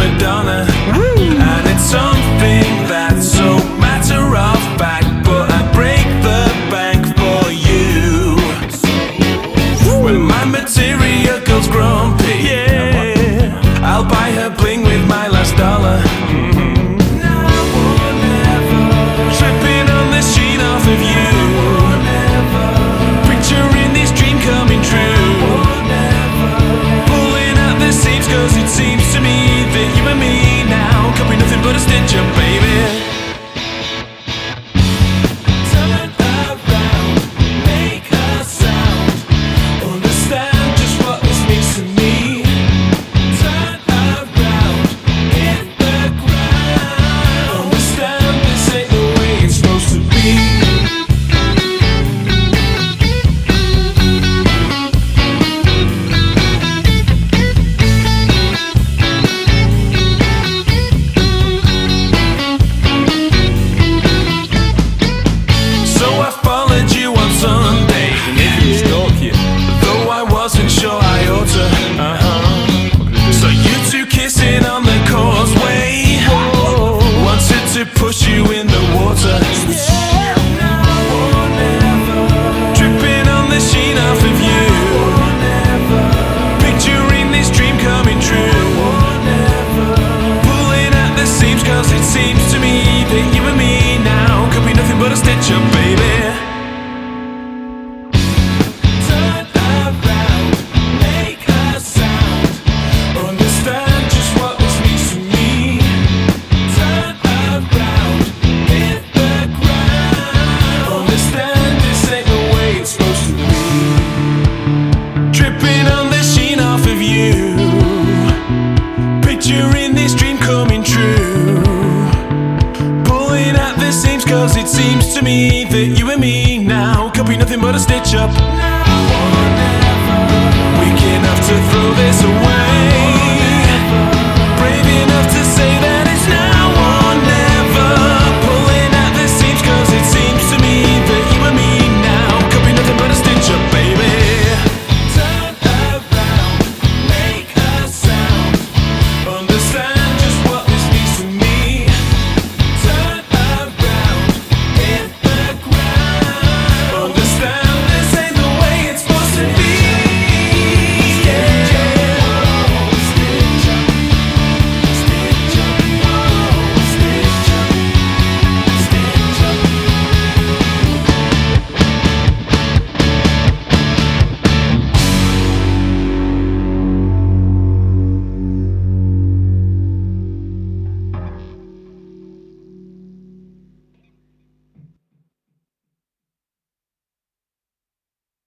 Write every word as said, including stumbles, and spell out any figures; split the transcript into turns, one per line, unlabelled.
Madonna. And it's something that's so matter of fact, but I break the bank for you. When my material girl's grumpy, yeah, I'll buy her bling with my last dollar. Tripping on the sheen off of you, picturing this dream coming true, pulling at the seams, cause it seems to me that you and me now could be nothing but a stitch up, baby. Turn around, make a sound, understand just what this means to me. Turn around, hit the ground, understand this ain't the way it's supposed to be. So I followed you on Sunday, though I wasn't sure I ought to. Uh-huh. So you two kissing on the causeway, wanted to push you in the water. Dripping on the sheen off of you, picturing this dream coming true, pulling at the seams, cause it seems to me that you and me now could be nothing but a stitch up, baby. Turn around, make a sound, understand just what this means to me. Turn around, hit the ground, understand this ain't the way it's supposed to be. Dripping on the sheen off of you, picturing this dream coming true, pulling at the seams, cause it seems to me that you and me now could be nothing but a stitch up. Weak enough to throw this away.